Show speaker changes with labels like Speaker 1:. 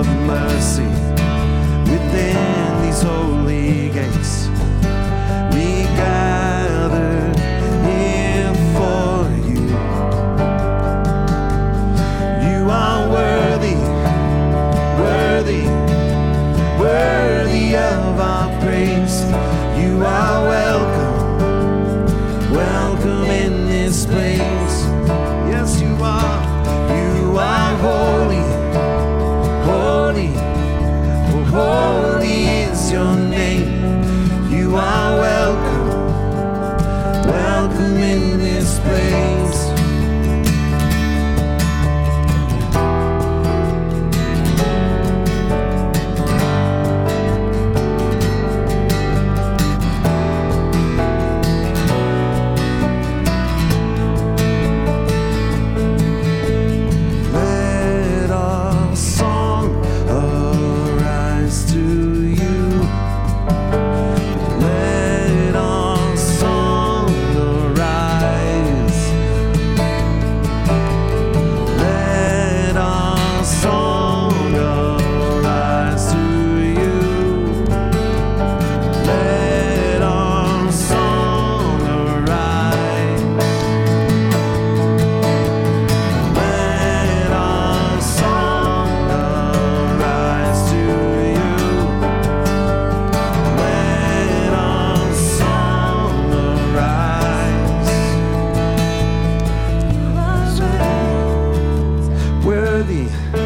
Speaker 1: of mercy within these holy gates. We gather here for you. You are worthy, worthy, worthy of our praise. You are welcome, welcome in this place. Yes, you are. You are holy, holy, oh, holy is your name. You are welcome, welcome in this place. Let our song arise to you. Let our song arise. Let our song arise to you. Let our song arise. Let our song arise to you. Let our song arise. Worthy,